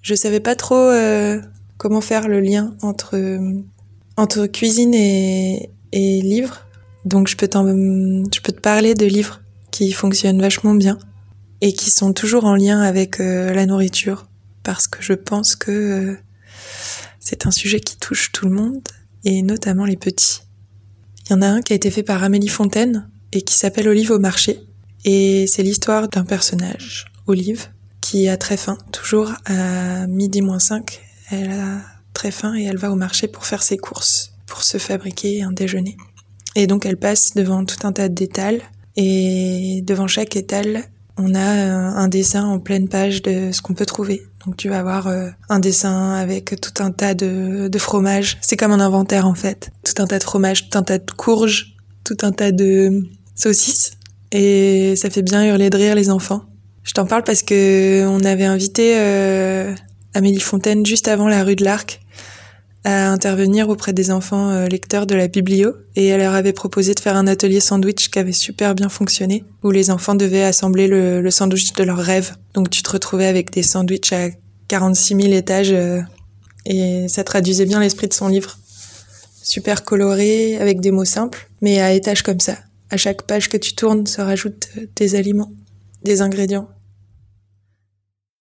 Je savais pas trop comment faire le lien entre cuisine et livre. Donc je peux te parler de livres qui fonctionnent vachement bien et qui sont toujours en lien avec la nourriture, parce que je pense que c'est un sujet qui touche tout le monde, et notamment les petits. Il y en a un qui a été fait par Amélie Fontaine et qui s'appelle Olive au marché. Et c'est l'histoire d'un personnage, Olive, qui a très faim. Toujours à 12:05, elle a très faim et elle va au marché pour faire ses courses, pour se fabriquer un déjeuner. Et donc elle passe devant tout un tas d'étals, et devant chaque étal, on a un dessin en pleine page de ce qu'on peut trouver. Donc tu vas avoir un dessin avec tout un tas de fromages. C'est comme un inventaire en fait. Tout un tas de fromages, tout un tas de courges, tout un tas de saucisses. Et ça fait bien hurler de rire les enfants. Je t'en parle parce que on avait invité Amélie Fontaine juste avant la rue de l'Arc à intervenir auprès des enfants lecteurs de la biblio, et elle leur avait proposé de faire un atelier sandwich qui avait super bien fonctionné, où les enfants devaient assembler le sandwich de leurs rêves. Donc tu te retrouvais avec des sandwichs à 46 000 étages et ça traduisait bien l'esprit de son livre. Super coloré, avec des mots simples, mais à étages comme ça. À chaque page que tu tournes se rajoutent des aliments, des ingrédients.